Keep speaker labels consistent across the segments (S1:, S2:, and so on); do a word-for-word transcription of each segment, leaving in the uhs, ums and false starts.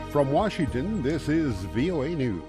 S1: From Washington, this is V O A News.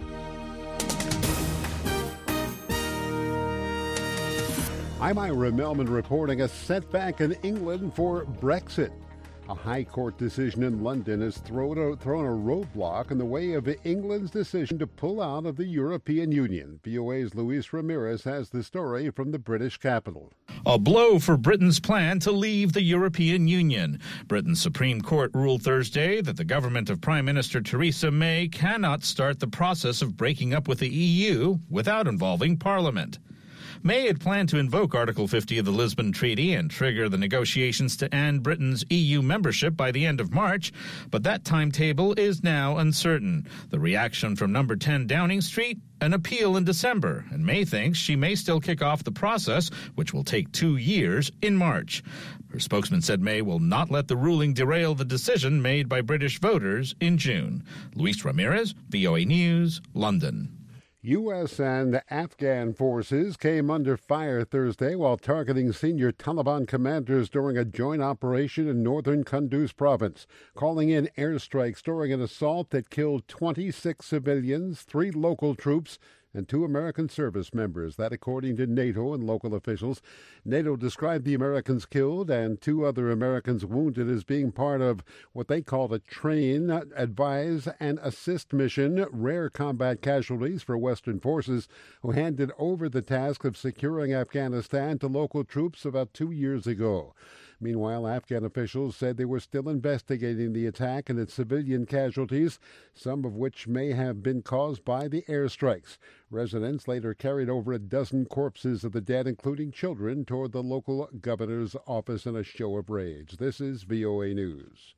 S1: I'm Ira Melman reporting a setback in England for Brexit. A High Court decision in London has thrown a, thrown a roadblock in the way of England's decision to pull out of the European Union. V O A's Luis Ramirez has the story from the British capital.
S2: A blow for Britain's plan to leave the European Union. Britain's Supreme Court ruled Thursday that the government of Prime Minister Theresa May cannot start the process of breaking up with the E U without involving Parliament. May had planned to invoke Article fifty of the Lisbon Treaty and trigger the negotiations to end Britain's E U membership by the end of March, but that timetable is now uncertain. The reaction from number ten Downing Street? An appeal in December, and May thinks she may still kick off the process, which will take two years, in March. Her spokesman said May will not let the ruling derail the decision made by British voters in June. Luis Ramirez, V O A News, London.
S1: U S and Afghan forces came under fire Thursday while targeting senior Taliban commanders during a joint operation in northern Kunduz province, calling in airstrikes during an assault that killed twenty-six civilians, three local troops, and two American service members. That according to NATO and local officials. NATO described the Americans killed and two other Americans wounded as being part of what they called a train, advise, and assist mission, rare combat casualties for Western forces who handed over the task of securing Afghanistan to local troops about two years ago. Meanwhile, Afghan officials said they were still investigating the attack and its civilian casualties, some of which may have been caused by the airstrikes. Residents later carried over a dozen corpses of the dead, including children, toward the local governor's office in a show of rage. This is V O A News.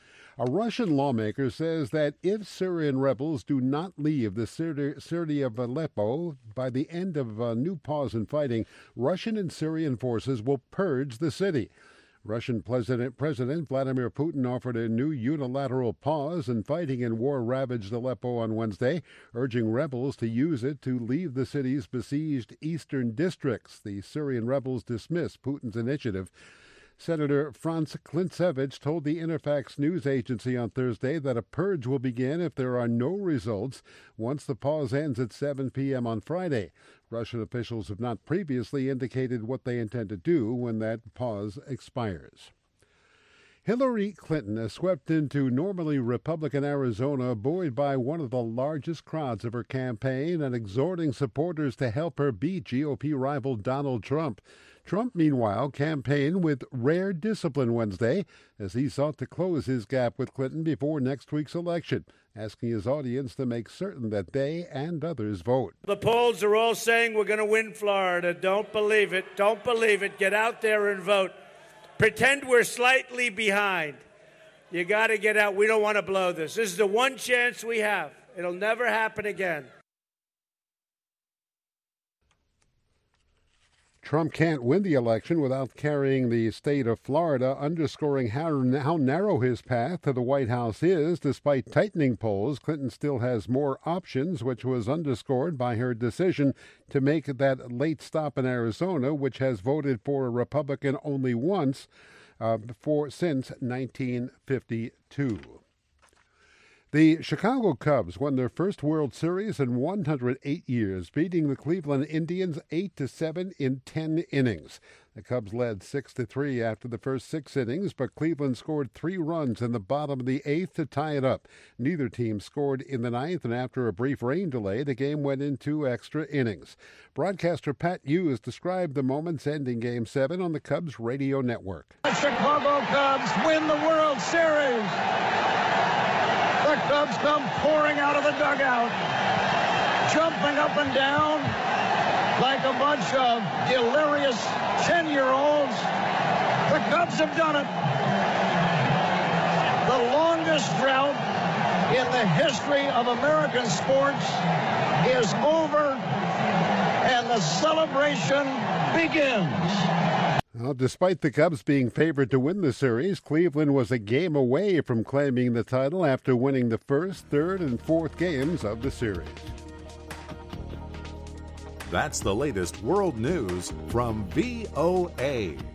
S1: A Russian lawmaker says that if Syrian rebels do not leave the city of Aleppo by the end of a new pause in fighting, Russian and Syrian forces will purge the city. Russian President, President Vladimir Putin offered a new unilateral pause in fighting in war-ravaged Aleppo on Wednesday, urging rebels to use it to leave the city's besieged eastern districts. The Syrian rebels dismissed Putin's initiative. Senator Franz Klintsevich told the Interfax news agency on Thursday that a purge will begin if there are no results once the pause ends at seven p.m. on Friday. Russian officials have not previously indicated what they intend to do when that pause expires. Hillary Clinton has swept into normally Republican Arizona, buoyed by one of the largest crowds of her campaign and exhorting supporters to help her beat G O P rival Donald Trump. Trump, meanwhile, campaigned with rare discipline Wednesday as he sought to close his gap with Clinton before next week's election, asking his audience to make certain that they and others vote.
S3: The polls are all saying we're going to win Florida. Don't believe it. Don't believe it. Get out there and vote. Pretend we're slightly behind. You got to get out. We don't want to blow this. This is the one chance we have. It'll never happen again.
S1: Trump can't win the election without carrying the state of Florida, underscoring how, how narrow his path to the White House is. Despite tightening polls, Clinton still has more options, which was underscored by her decision to make that late stop in Arizona, which has voted for a Republican only once uh, for, since nineteen fifty-two. The Chicago Cubs won their first World Series in one hundred eight years, beating the Cleveland Indians eight to seven in ten innings. The Cubs led six to three after the first six innings, but Cleveland scored three runs in the bottom of the eighth to tie it up. Neither team scored in the ninth, and after a brief rain delay, the game went into extra innings. Broadcaster Pat Hughes described the moments ending Game seven on the Cubs radio network.
S4: The Chicago Cubs win the World Series. The Cubs come pouring out of the dugout, jumping up and down like a bunch of delirious ten-year-olds. The Cubs have done it. The longest drought in the history of American sports is over, and the celebration begins.
S1: Well, despite the Cubs being favored to win the series, Cleveland was a game away from claiming the title after winning the first, third, and fourth games of the series.
S5: That's the latest world news from V O A.